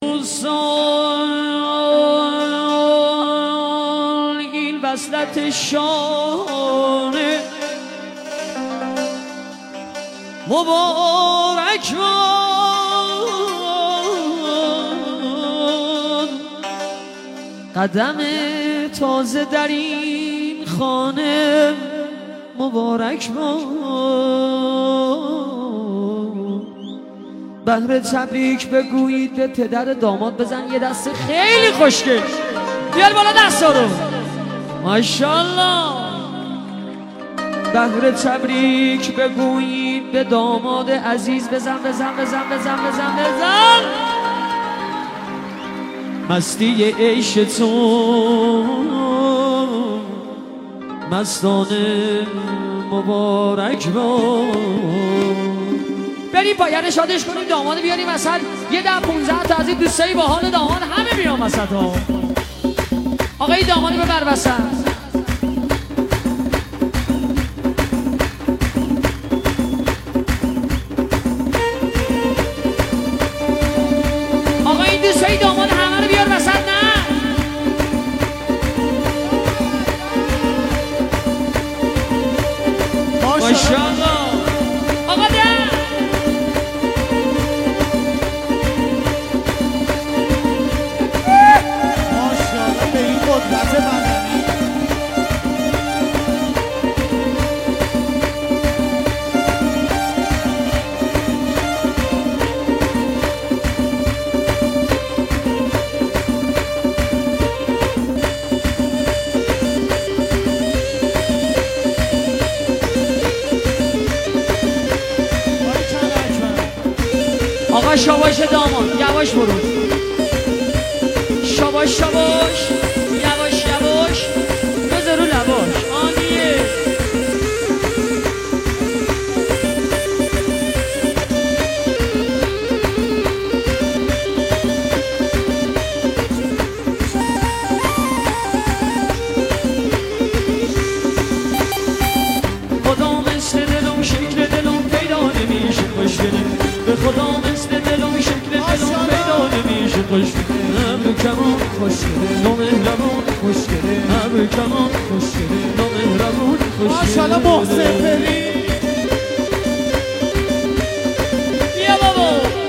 این وصلت شانه مبارک باد، قدم تازه در این خانه مبارک باد. بهر تبریک بگویید به پدر داماد، بزن یه دست خیلی خوشگل، بیار بالا دستا رو، ماشاءالله. بهر تبریک بگویید به داماد عزیز، بزن بزن بزن بزن بزن بزن. مستی عیش تو مستانه مبارک باد. بریم پایان شادش کنیم، داماد بیاریم وسط، یه 10-15 تا از این دوستایی با حال داماد همه بیان وسط ها. آقای داماد ببر وسط. آقا این دوستایی داماد همه رو بیار وسط. نه ماشاءالله. آقا ده آقا شاباش داماد، یواش برو، شاباش شاباش، یواش یواش، بذار رو لباش. آنیه خدا مثل دلم شکل دلم پیدا نمیشه خوشگله، به خدا مثل دلم شکل دلم پیدا نمیشه خوشگله. ابر کمان خوشگله، نامهربون خوشگله، ابر کمان خوشگله، نامهربون خوشگله. ماشاءالله محسن بری. بیا بابا.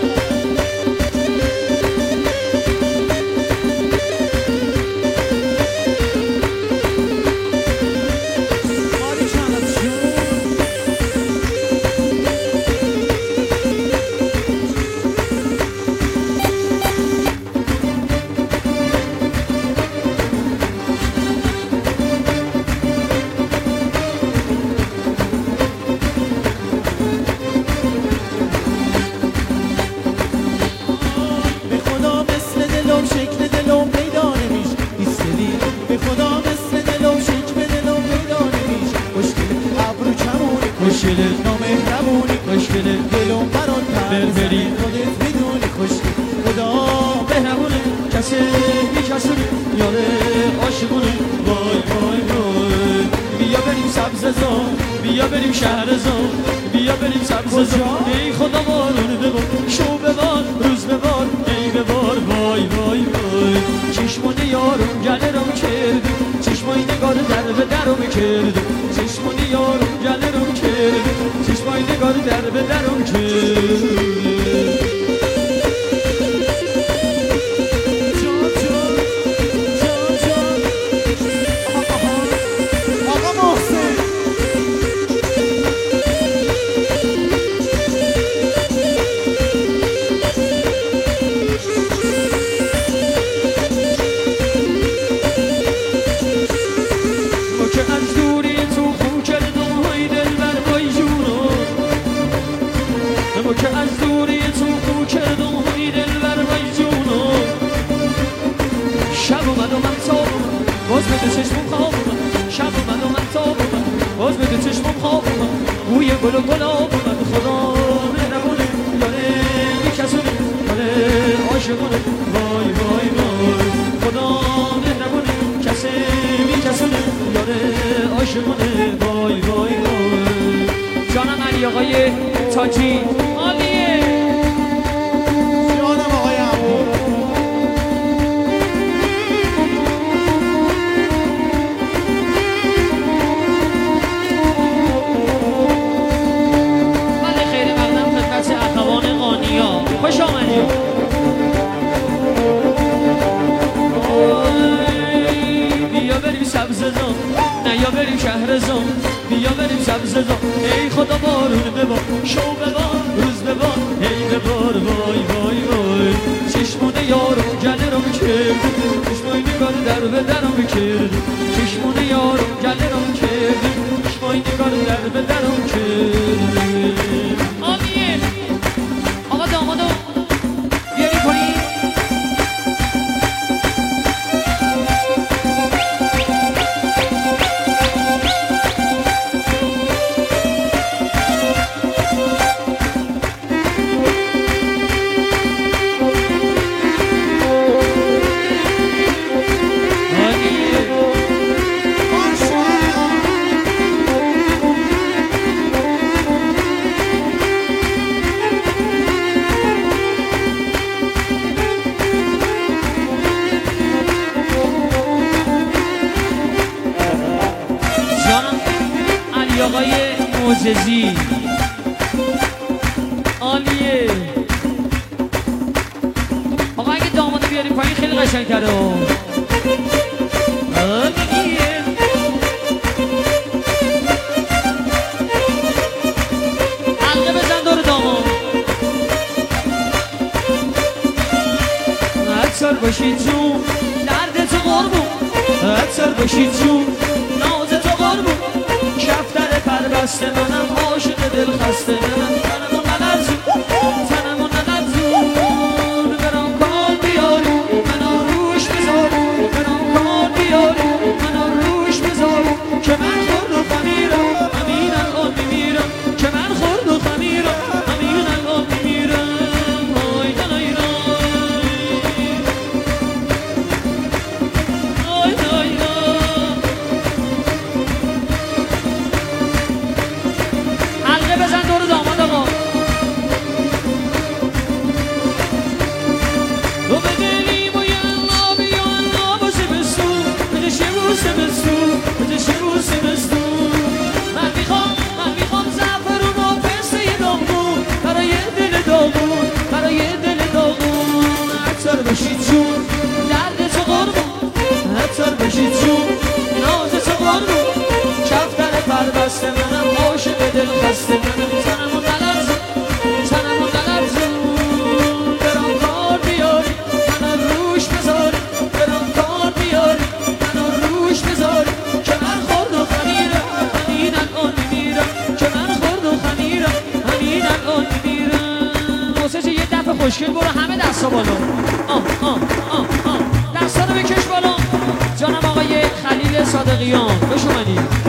خوشگله نامهربونی خوشگله، دلم برات بربری خودت میدونی خوشگله. خدا مهربونه، کسی میکسونه، یاره عاشقونه. وای وای وای، بیا بریم سبززار، بیا بریم شهرزار، بیا بریم سبززار. ای خدا بارون ببار، شو ببار، روز ببار، ای ببار. وای وای وای، چشمان یارم گله رو کردی، چشمای نگار در به درم کردی، چشمان یارم گله رو کردی، چشمای نگار در به درم کردی. که از دوری تو خو کردم های دلبر وای جونو. شب اومد و من تاب اومد، باز بده چشمم خواب اومد. شب اومد و من تاب اومد، باز بده چشمم خواب اومد. بوی گل و گلاب اومد. خدا مهربونه، یاره میکسونه، یاره عاشقونه. وای وای وای، خدا مهربونه، کسی میکسونه، یاره عاشقونه. وای وای وای. جانم علی آقای تاجی عالیه. جانم آقای عمو سزا نیا بریم شهرزاد بیا بریم سبززاد ای خدا بارون ببار شو ببار روز ببار ای ببار وای وای وای چشمونه یارو گله رو کرد چشمای نگار در به درم کرد چشمونه یارو گله رو کرد چشمای نگار در به درم کرد آمیه آقا دامادو بیاری کنی آقای معجزی عالیه آقا اگه دامادو بیاریم پایین خیلی قشنگ‌تره عالیه حلقه بزن دور داماد اکثر باشید جون درد تو قربون اکثر باشید جون ناز تو قربون کفتر پربسته منم عاشق دل خسته منم تنمو نلرزون تنمو نلرزون برام کار بیاری منو روش بذاری برام کار بیاری منو روش بذاری که من خورد و خمیرم همین الان میمیرم که من خورد و خمیرم همین الان میمیرم وای دلای بزن دور داماد آقا تو به دلیم و یلا بیالا با زمستون بده شبو زمستون بده شبو زمستون من میخوام زعفرون و پسته داغون برای دل داغون برای دل داغون عطر بشید جون درد تو قربون عطر بشید جون ناز تو قربون کفتر پربسته منم عاشق دل خسته منم تنمو نلرزون تنمو نلرزون برام کار بیاری منو روش بذاری برام کار بیاری منو روش بذاری که من خورد و خمیرم همین الان میمیرم که من خورد و خمیرم همین الان میمیرم موسیقی یه دفعه خوشگل برو همه دستا بالا دستا رو بکش بالا جانم آقای خلیل صادقیان خوش اومدید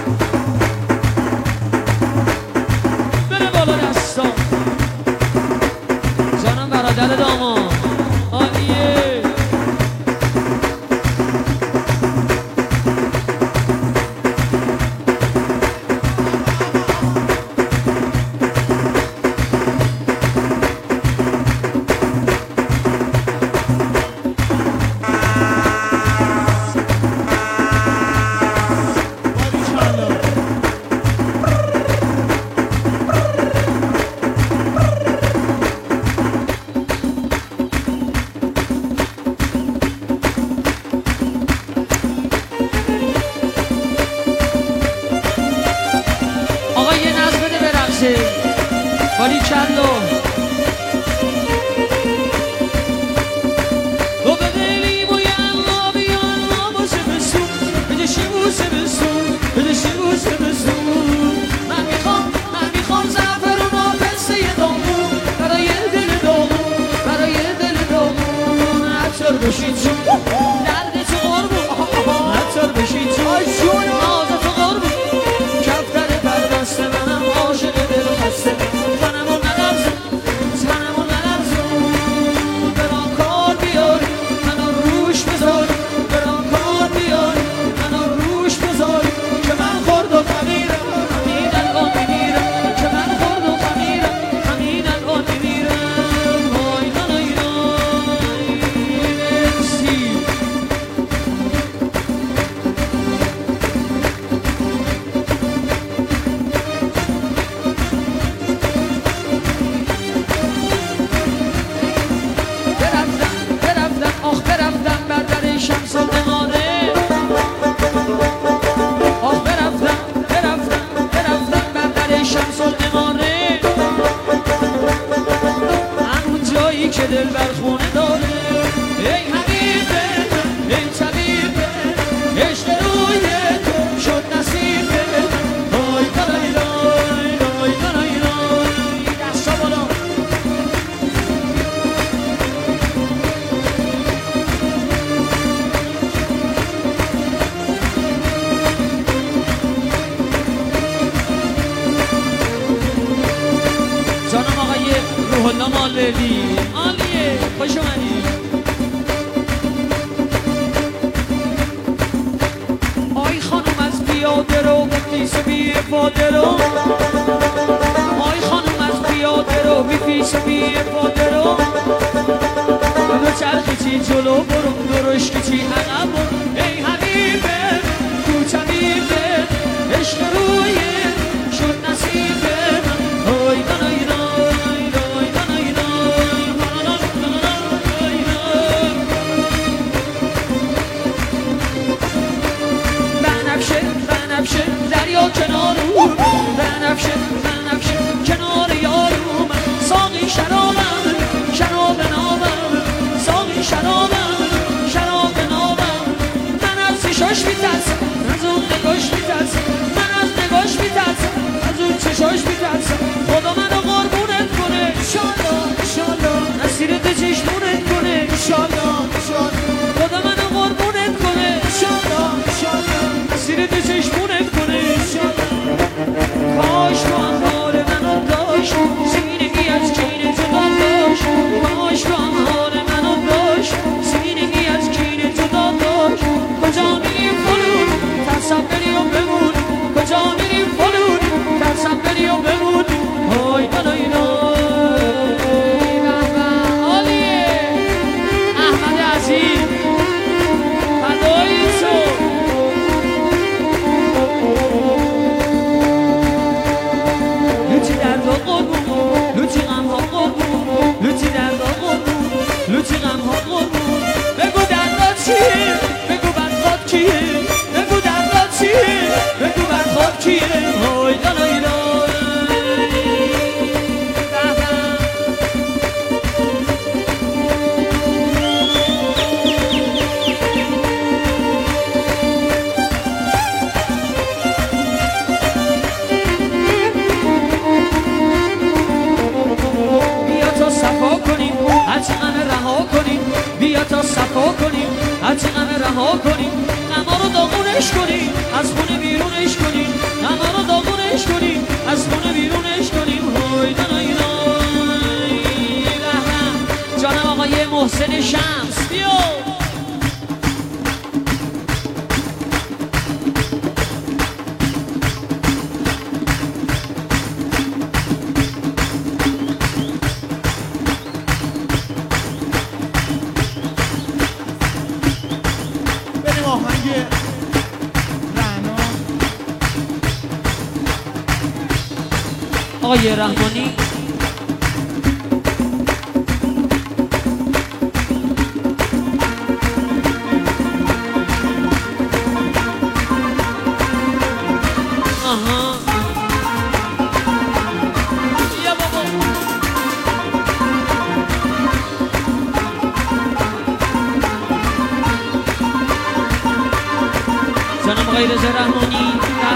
جانم برادر داماد عالیه باری کلو تو به دلیم و یلا بیالا با زمستون بده شبو زمستون بده شبو زمستون من میخوام زعفرون و پسته داغون برای دل داغون برای دل داغون عطر بشید جون درد تو قربون عطر بشید جون ناز تو قربون کفتر پربسته منم عاشق دل خسته تنمو نلرزون تنمو نلرزون برام کار بیاری منو روش بذاری برام کار بیاری منو روش بذاری که من خورد و خمیرم همین الان میمیرم که من خورد و خمیرم همین الان میمیرم وای دلای مرسی خونه داره. ای حبیب من ای طبیب من عشق روی تو شد نصیب من. آی دلای لای لای دلای لای دستا بالا. جانم آقای روح الله مالوی عالیه، خوش اومدی. آی خانم از پیاده رو به فیس بی افاده رو، آی خانم از پیاده رو بی فیس بی افاده رو، دو چرخی چی جلو برو درشکی چی عقب برو. ای حبیبه تو طبیبه عشق روی شد نصیب من. آی دلای لای لای دلای لای لای لای. بنفشه بنفشه دریا کنار او، بنفشه بنفشه کنار یارو من. ساقی شرابم شراب نابم، ساقی شرابم شراب نابم. من از چشاش میترسم از اون نگاش میترسم، من از نگاش میترسم از اون چشاش میترسم. خدا منو قربونت کنه انشالله انشالله، نصیرت چشمونت کنه انشالله انشالله. خدا منو قربونت کنه انشالله انشالله، نصیرت چشمونت کنه انشالله. کاش تو هم حال منو داشت، سینگی از کینه جدا داشت. کاش تو هم حال منو داشت، سینگی از کینه جدا داشت. کجا میری فلون ترسم بری و بمون، کجا میری فلون ترسم بری و بمون. آی دلای لای عالیه احمد عزیز فدای تو. لوچی دردا قربون لوچی غم ها قربون، لوچی دردا قربون لوچی غم ها قربون. بگو دردا چیه بگو بدخواد کیه، بگو دردا چیه بگو بدخواد کیه. آی دلای لای بیا تا صفا کنیم هرچی غم رها کنیم، بیا تا صفا کنیم هرچی غم رها کنیم. غما رو داغونش کنیم از خونه بیرونش کنیم، غما رو داغونش کنیم از خونه بیرونش کنیم. های دلای لای رحم. جانم آقای محسن شمس بیا. بریم آهنگ رعنا. آقای رحمانی آها یا بابا. جانم آقای رضا رحمانی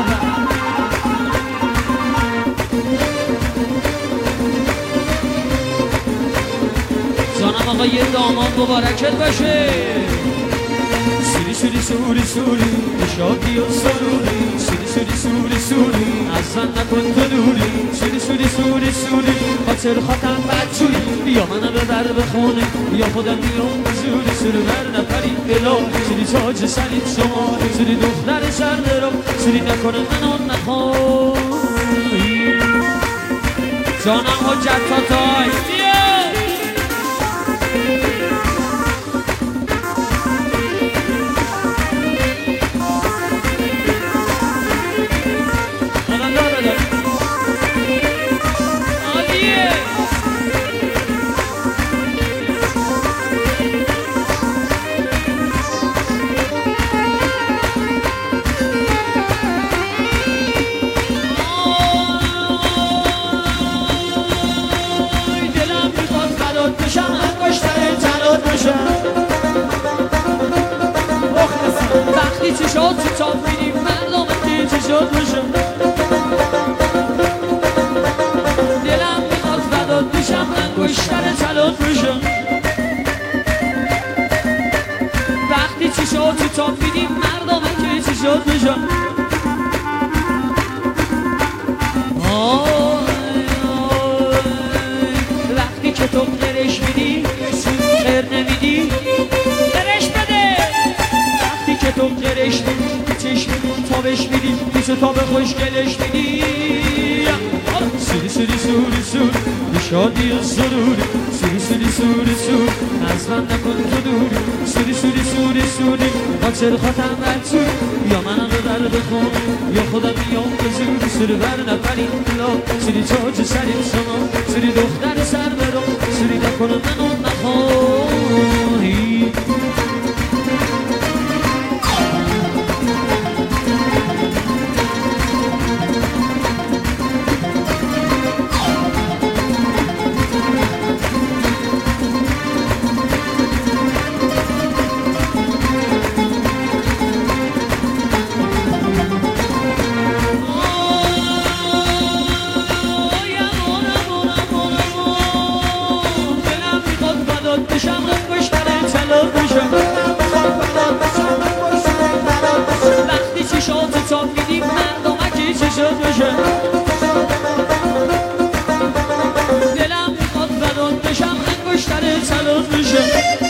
جانم آقای داماد مبارکت باشه. سوری سوری سوری سوری شادی و سروری، سوری سوری سوری سوری از زن نکن تو دوری. سوری سوری سوری سوری خاطر خاطر بدجوری، بیا منو ببر به خونه بیا خودم بیام بزوری. سوری بر نفری الا سوری تاج سری شما، سوری دختر سر برو سوری نکنه منو نخوای. جانم حجت تاتای بیا. دلم شد تو تاب میدیم مردم که چی شد بشن وقتی که تو قرش میدی خیر نمیدی قرش بده وقتی که تو قرش میدی چشم تابش میدی پیش تاب خوشگلش میدی سوری سوری سوری سوری شادی و سروری سوری سوری سوری سوری از من نکن تو دوری سوری سوری سوری سوری با چرخاتم برسوری یا من رو در بخون یا خودم میام به زوری سوری بر نپریم بلا سوری چاچ سریم شما سوری دختر سر برام سوری نکن منو نخواهی وقتی چی شد تو تاب میدیم مردمکی چی شد بشه دلم میخواد بدان بشم انگشتر طلاق بشه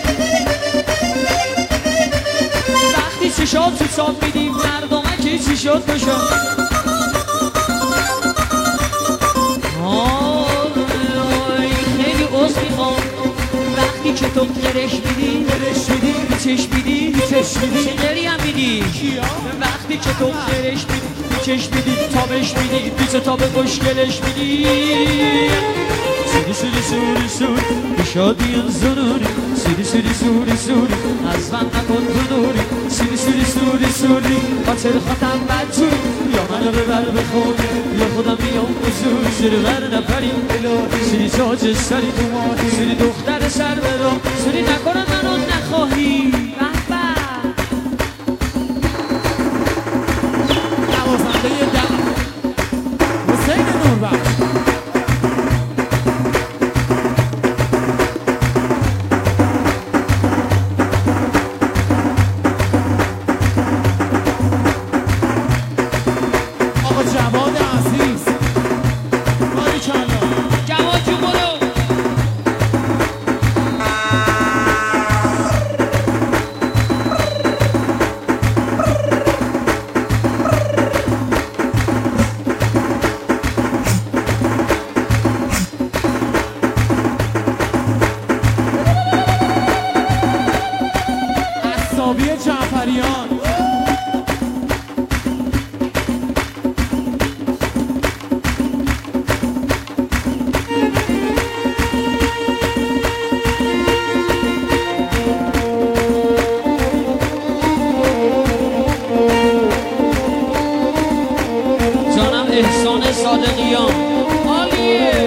وقتی چی شد تو تاب میدیم مردمکی چی شد بشه خیلی عوض میخوام وقتی که تو قرش میدی چش میدی شنگری هم میدی وقتی که تو قرش میدی چش میدی تابش میدی پیچ تاب خوشگلش میدی سوری سوری سوری سوری بشادی زنوری سوری سوری سوری سوری از من نکن تو نوری سوری سوری سوری سوری خاطر خاتم بدجوری یا منو ببر بخون یا خودم میام بزور سوری بر نپریم سوری چاچ سری سوری دختر سر برام سوری نکنم منو نخواهی احسان صادقیان عالیه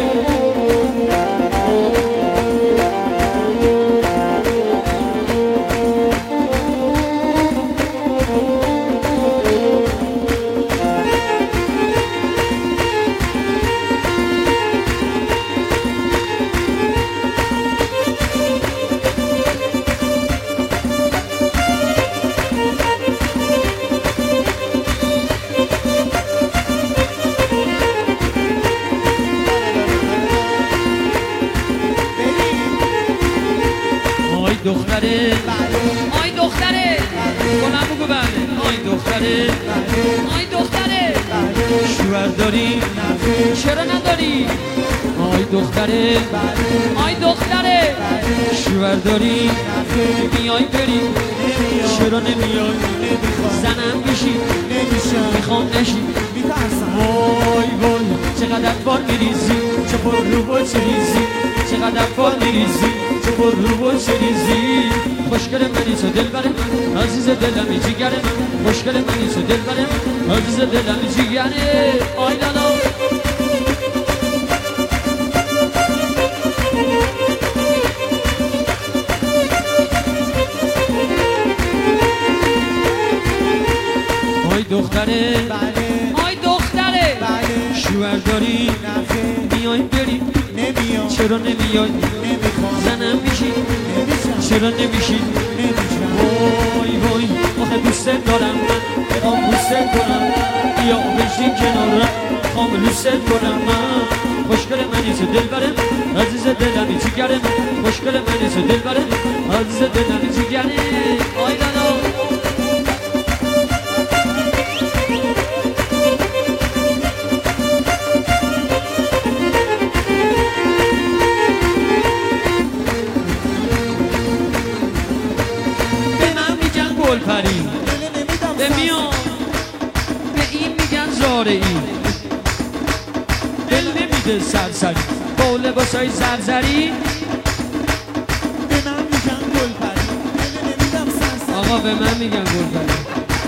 دختره آی دختره کنم بگو بله آی دختره آی دختره شوهر داری چرا نداری آی دختره آی دختره شوهر داری میای بری چرا نمیای زنم بشی میخوام نشی وای وای چقدر بار میریزی چه پر رو با چریزی چقدر بار میریزی چه پر رو با چریزی خوشگل منی تو دل بره من عزیز دلمی جیگر من خوشگل منی تو دل بره من عزیز دلمی جیگره آی لالا آی دختره آی دختره شوهر داری میای بری چرا نمیای زنم میشی چرا نمیشی وای وای همه دوست دارم من میخوام دوست کنم بیا بشین کنارم میخوام دوست کنم من خوشگل منی تو دلبرم عزیز دلمی جیگرم خوشگل منی تو دلبرم عزیز دلمی جیگرم آی لالا گلپری به میان به این میگن زاره ای دل نمیده سرسری با لباسای زرزری به من میگن گلپری دل نمیدم سرسری آقا به من میگن گلپری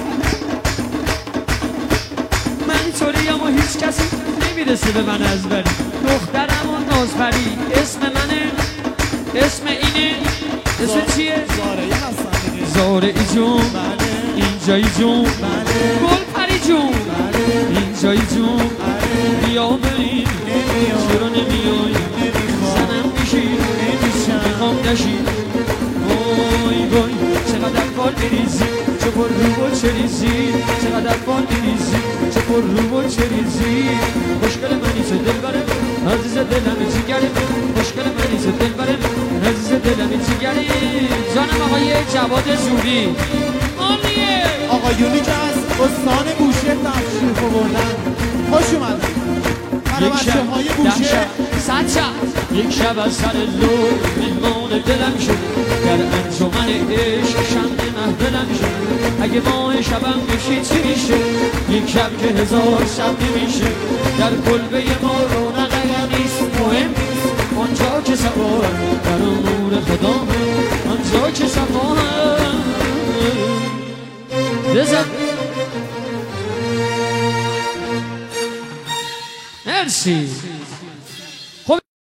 من اینطوری اما هیچ کسی نمیرسه به من از بری دخترم و نازپری اسم منه اسم اینه اسم چیه؟ زاره ای هستم زاره ای جون اینجایی جون گلپری جون اینجایی جون بیا بریم چرا نمیایی زنم میشی میخوام نشی وای وای چقدر بال میریزی چه پر رو و چه ریزی چقدر بال میریزی چه پر رو و چه ریزی خوشگل منی چه دلبرم عزیز دلمی جیگرم خوشگل منی چه دلبرم عزیز دلمی جیگرم جانم آقای جواد زوری آلیه آقایونی که از استان بوشهر تشریف آوردن خوش اومدن برای بچه‌های بوشهر یک شب از سر لور مهمان دلم شد در انجمن عشق شمع محفلم شد اگه ماه شبم بشی چی میشه یک شب که هزار شب نمیشه در کلبه ما رونق نیست مهم نیست آنجا که صفا در امور خدا آنجا که صفا بزن مرسی